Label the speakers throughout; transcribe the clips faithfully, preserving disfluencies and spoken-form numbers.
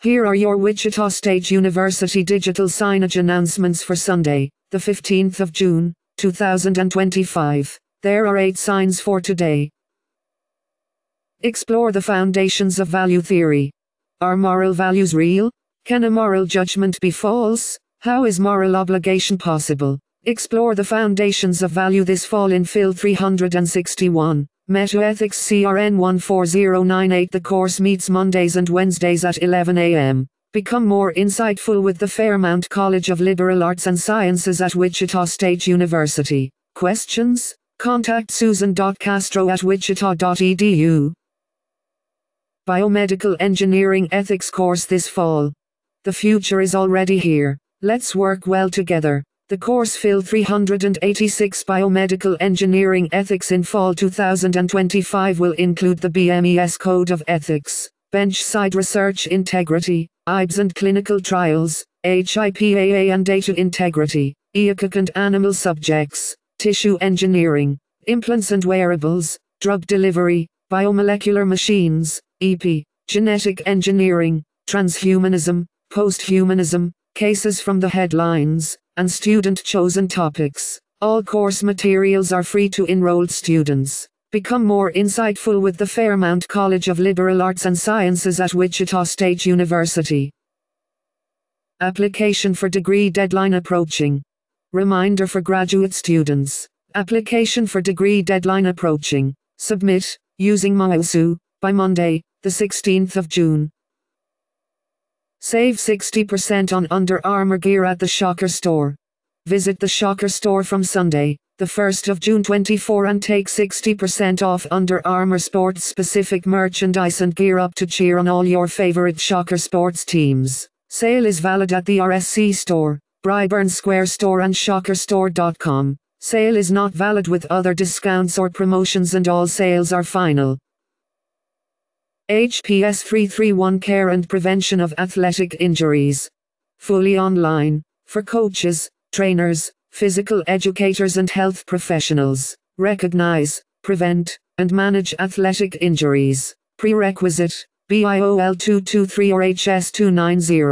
Speaker 1: Here are your Wichita State University digital signage announcements for Sunday, the fifteenth of June, two thousand twenty-five. There are eight signs for today. Explore the foundations of value theory. Are moral values real? Can a moral judgment be false? How is moral obligation possible? Explore the foundations of value this fall in Phil three sixty-one. Metaethics C R N one four zero nine eight. The course meets Mondays and Wednesdays at eleven a m Become more insightful with the Fairmount College of Liberal Arts and Sciences at Wichita State University. Questions? Contact susan dot castro at wichita dot e d u. Biomedical Engineering Ethics course this fall. The future is already here. Let's work well together. The course Phil three eighty-six Biomedical Engineering Ethics in fall two thousand twenty-five will include the B M E S Code of Ethics, Bench-Side Research Integrity, I B S and Clinical Trials, H I P A A and Data Integrity, E A C C and Animal Subjects, Tissue Engineering, Implants and Wearables, Drug Delivery, Biomolecular Machines, E P, Genetic Engineering, Transhumanism, Posthumanism, Cases from the Headlines, and student-chosen topics. All course materials are free to enrolled students. Become more insightful with the Fairmount College of Liberal Arts and Sciences at Wichita State University. Application for degree deadline approaching. Reminder for graduate students. Application for degree deadline approaching. Submit, using Myosu, by Monday, the sixteenth of June. Save sixty percent on Under Armour gear at the Shocker store. Visit the Shocker store from Sunday, the first of June twenty-four and take sixty percent off Under Armour sports-specific merchandise and gear up to cheer on all your favorite Shocker sports teams. Sale is valid at the R S C store, Bryburn Square store and shocker store dot com. Sale is not valid with other discounts or promotions and all sales are final. H P S three thirty-one Care and Prevention of Athletic Injuries. Fully online, for coaches, trainers, physical educators and health professionals. Recognize, prevent, and manage athletic injuries. Prerequisite, B I O L two twenty-three or H S two ninety.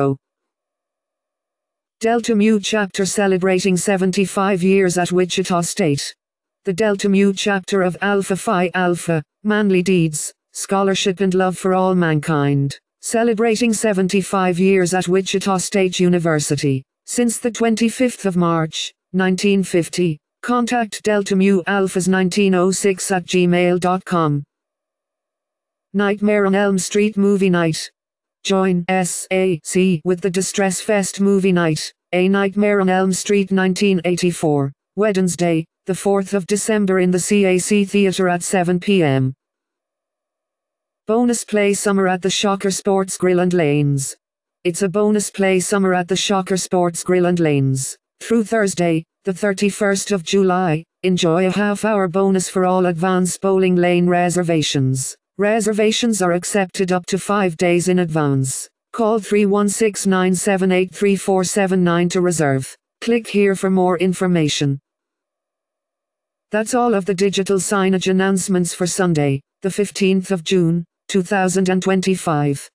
Speaker 1: Delta Mu Chapter celebrating seventy-five years at Wichita State. The Delta Mu Chapter of Alpha Phi Alpha, Manly Deeds, Scholarship and Love for All Mankind, celebrating seventy-five years at Wichita State University. Since the twenty-fifth of March, nineteen fifty, contact Delta Mu Alphas nineteen oh six at gmail dot com. Nightmare on Elm Street Movie Night. Join S A C with the Distress Fest Movie Night, A Nightmare on Elm Street nineteen eighty-four, Wednesday, the fourth of December in the C A C Theater at seven p m Bonus Play Summer at the Shocker Sports Grill and Lanes. It's a bonus play summer at the Shocker Sports Grill and Lanes. Through Thursday, the thirty-first of July, enjoy a half-hour bonus for all advance bowling lane reservations. Reservations are accepted up to five days in advance. Call three one six nine seven eight three four seven nine to reserve. Click here for more information. That's all of the digital signage announcements for Sunday, the fifteenth of June, two thousand twenty-five.